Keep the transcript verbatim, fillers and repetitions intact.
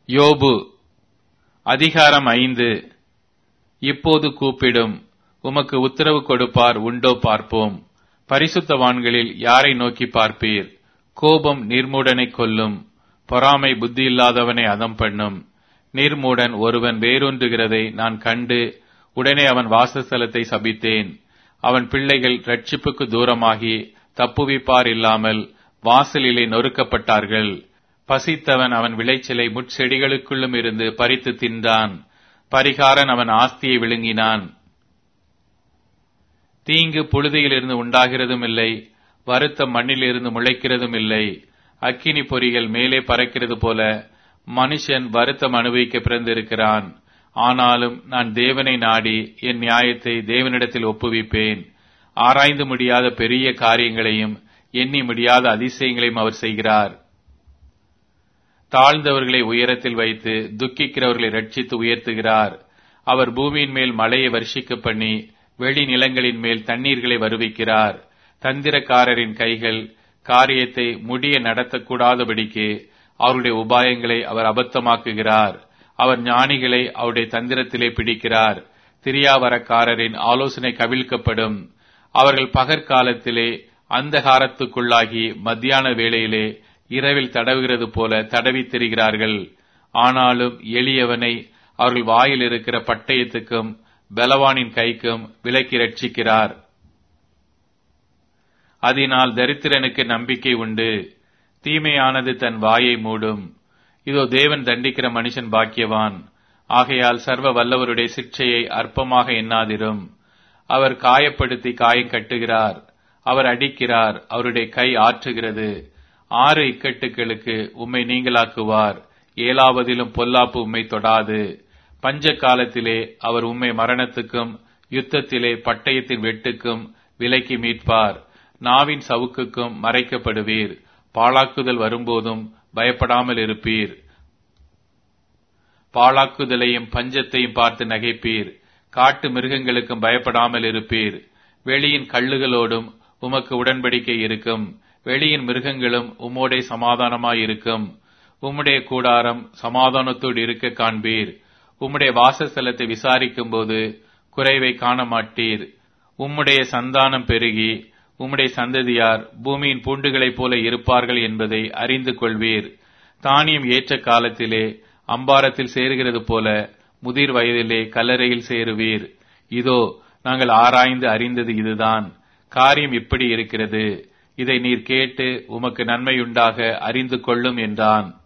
யோபு அதிகாரம் ஐந்து. இப்போது கூப்பிடும், உமக்கு உத்தரவு கொடுப்பார் உண்டோ பார்ப்போம். பரிசுத்தவான்களில் யாரை நோக்கி பார்ப்பீர்? கோபம் நிர்மூடனை கொல்லும், பொறாமை புத்தியில்லாதவனை அதம் பண்ணும். நிர்மூடன் ஒருவன் வேரூன்றுகிறதை நான் கண்டு உடனே அவன் வாசஸ்தலத்தை சபித்தேன். அவன் பிள்ளைகள் இரட்சிப்புக்கு தூரமாகி தப்புவிப்பார் இல்லாமல் வாசலிலே நொறுக்கப்பட்டார்கள். பசித்தவன் அவன் விளைச்சலை முட்செடிகளுக்குள்ளும் இருந்து பறித்து தின்றான். பரிகாரன் அவன் ஆஸ்தியை விழுங்கினான். தீங்கு புழுதியிலிருந்து உண்டாகிறதும் இல்லை, வருத்த மண்ணிலிருந்து முளைக்கிறதும் இல்லை. அக்கினி பொறிகள் மேலே பறக்கிறது போல மனுஷன் வருத்தம் அனுபவிக்க பிறந்திருக்கிறான். ஆனாலும் நான் தேவனை நாடி என் நியாயத்தை தேவனிடத்தில் ஒப்புவிப்பேன். ஆராய்ந்து முடியாத பெரிய காரியங்களையும் எண்ணி முடியாத அதிசயங்களையும் அவர் செய்கிறார். தாழ்ந்தவர்களை உயரத்தில் வைத்து துக்கிக்கிறவர்களை ரட்சித்து உயர்த்துகிறார். அவர் பூமியின் மேல் மழையை வர்ஷிக்க பண்ணி வெளி நிலங்களின் மேல் தண்ணீர்களை வருவிக்கிறார். தந்திரக்காரரின் கைகள் காரியத்தை முடிய நடத்தக்கூடாதபடிக்கு அவருடைய உபாயங்களை அவர் அபத்தமாக்குகிறார். அவர் ஞானிகளை அவருடைய தந்திரத்திலே பிடிக்கிறார். திரியாவரக்காரரின் ஆலோசனை கவிழ்க்கப்படும். அவர்கள் பகற்காலத்திலே அந்தகாரத்துக்குள்ளாகி மத்தியான வேளையிலே இரவில் தடவுகிறது போல தடவி திரிகிறார்கள். ஆனாலும் எளியவனை அவர்கள் வாயில் இருக்கிற பட்டயத்துக்கும் பலவானின் கைக்கும் விலக்கி ரட்சிக்கிறார். அதனால் தரித்திரனுக்கு நம்பிக்கை உண்டு. தீமையானது தன் வாயை மூடும். இதோ தேவன் தண்டிக்கிற மனுஷன் பாக்கியவான். ஆகையால் சர்வ வல்லவருடைய சிக்ஷையை அற்பமாக எண்ணாதிரும். அவர் காயப்படுத்தி காயம் கட்டுகிறார். அவர் அடிக்கிறார், அவருடைய கை ஆற்றுகிறது. ஆறு இக்கட்டுகளுக்கு உம்மை நீங்களாக்குவார். ஏழாவதிலும் பொல்லாப்பு உம்மை தொடாது. பஞ்ச காலத்திலே அவர் உம்மை மரணத்துக்கும் யுத்தத்திலே பட்டயத்தின் வெட்டுக்கும் விலக்கி மீட்பார். நாவின் சவுக்குக்கும் மறைக்கப்படுவீர். பாழாக்குதல் வரும்போதும் பயப்படாமல் இருப்பீர். பாழாக்குதலையும் பஞ்சத்தையும் பார்த்து நகைப்பீர். காட்டு மிருகங்களுக்கும் பயப்படாமல் இருப்பீர். வெளியின் கள்ளுகளோடும் உமக்கு உடன்படிக்கை இருக்கும். வெளியின் மிருகங்களும் உம்மோடே சமாதானமாயிருக்கும். உம்முடைய கூடாரம் சமாதானத்தோடு இருக்க காண்பீர். உம்முடைய வாசஸ்தலத்தை விசாரிக்கும் போது குறைவை காண மாட்டீர். உம்முடைய சந்தானம் பெருகி உம்முடைய சந்ததியார் பூமியின் பூண்டுகளைப் போல இருப்பார்கள் என்பதை அறிந்து கொள்வீர். தானியம் ஏற்ற காலத்திலே அம்பாரத்தில் சேருகிறது போல முதிர் வயதிலே கல்லறையில் சேருவீர். இதோ நாங்கள் ஆராய்ந்து அறிந்தது இதுதான். காரியம் இப்படி இருக்கிறது. இதை நீர் கேட்டு உமக்கு நன்மையுண்டாக அறிந்து கொள்ளும் என்றான்.